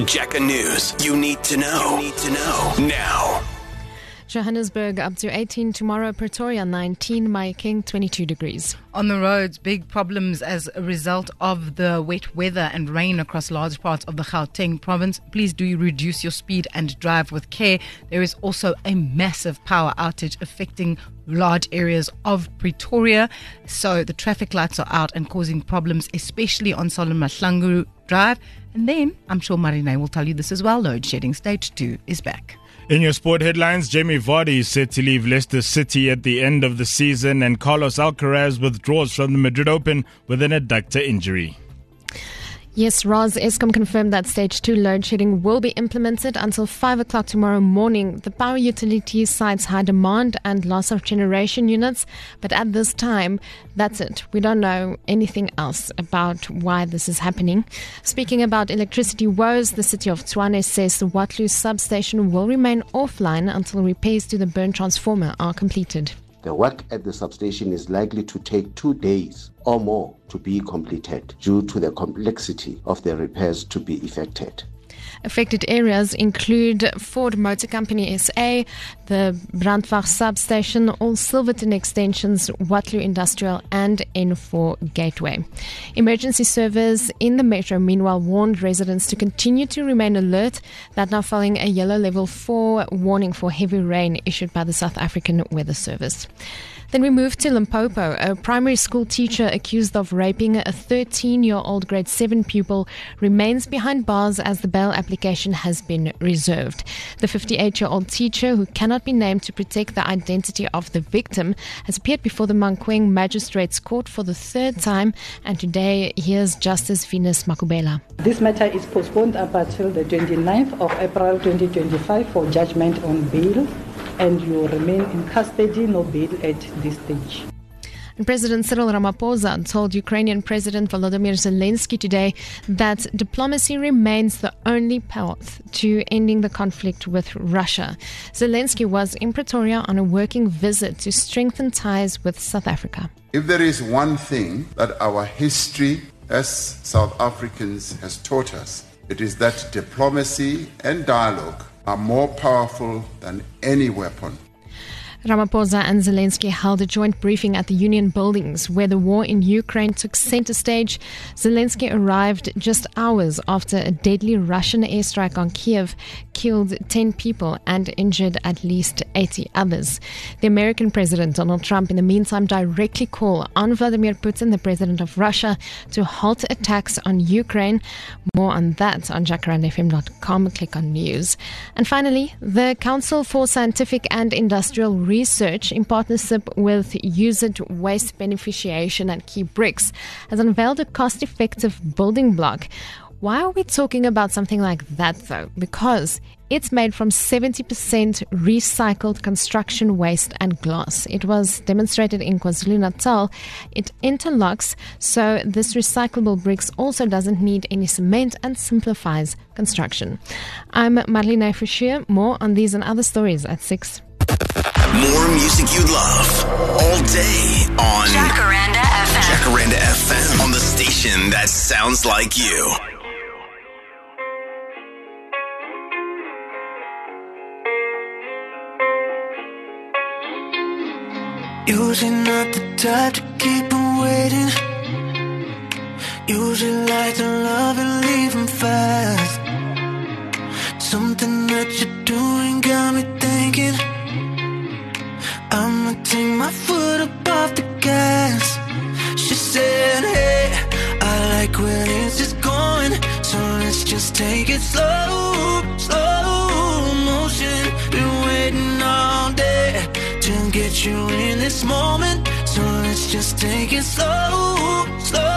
Jaca News. You need to know. Now. Johannesburg up to 18 tomorrow, Pretoria 19, Mahikeng 22 degrees. On the roads, big problems as a result of the wet weather and rain across large parts of the Gauteng province. Please do reduce your speed and drive with care. There is also a massive power outage affecting large areas of Pretoria. So the traffic lights are out and causing problems, especially on Solomon Mahlangu Drive. And then, I'm sure Marine will tell you this as well, load shedding stage 2 is back. In your sport headlines, Jamie Vardy is set to leave Leicester City at the end of the season, and Carlos Alcaraz withdraws from the Madrid Open with an adductor injury. Yes, Roz, Eskom confirmed that stage 2 load shedding will be implemented until 5 o'clock tomorrow morning. The power utility cites high demand and loss of generation units, but at this time, that's it. We don't know anything else about why this is happening. Speaking about electricity woes, the city of Tshwane says the Waterloo substation will remain offline until repairs to the burn transformer are completed. The work at the substation is likely to take 2 days or more to be completed due to the complexity of the repairs to be effected. Affected areas include Ford Motor Company SA, the Brandwag substation, all Silverton extensions, Waterloo Industrial and N4 Gateway. Emergency service in the metro meanwhile warned residents to continue to remain alert, that now following a yellow level 4 warning for heavy rain issued by the South African Weather Service. Then we move to Limpopo. A primary school teacher accused of raping a 13-year-old grade 7 pupil remains behind bars as the bail application has been reserved. The 58-year-old teacher, who cannot be named to protect the identity of the victim, has appeared before the Mankweng Magistrates Court for the 3rd time, and today here's Justice Venus Makubela. This matter is postponed up until the 29th of April 2025 for judgment on bail, and you remain in custody, no bail at this stage. And President Cyril Ramaphosa told Ukrainian President Volodymyr Zelensky today that diplomacy remains the only path to ending the conflict with Russia. Zelensky was in Pretoria on a working visit to strengthen ties with South Africa. If there is one thing that our history as South Africans has taught us, it is that diplomacy and dialogue are more powerful than any weapon. Ramaphosa and Zelensky held a joint briefing at the Union Buildings where the war in Ukraine took center stage. Zelensky arrived just hours after a deadly Russian airstrike on Kiev killed 10 people and injured at least 80 others. The American President Donald Trump in the meantime directly called on Vladimir Putin, the president of Russia, to halt attacks on Ukraine. More on that on jacarandafm.com. Click on news. And finally, the Council for Scientific and Industrial Research, in partnership with Use It Waste Beneficiation and Key Bricks, has unveiled a cost-effective building block. Why are we talking about something like that, though? Because it's made from 70% recycled construction waste and glass. It was demonstrated in KwaZulu-Natal. It interlocks, so this recyclable bricks also doesn't need any cement and simplifies construction. I'm Marlene Fischer. More on these and other stories at 6. More music you love all day on Jacaranda FM. Jacaranda FM, on the station that sounds like you. Usually not the type to keep them waiting. Usually like to love and leave them fast. Something that you're doing got me thinking I'ma take my foot up off the gas. She said, hey, I like when it's just going, so let's just take it slow, slow motion. Been waiting all day to get you in this moment, so let's just take it slow, slow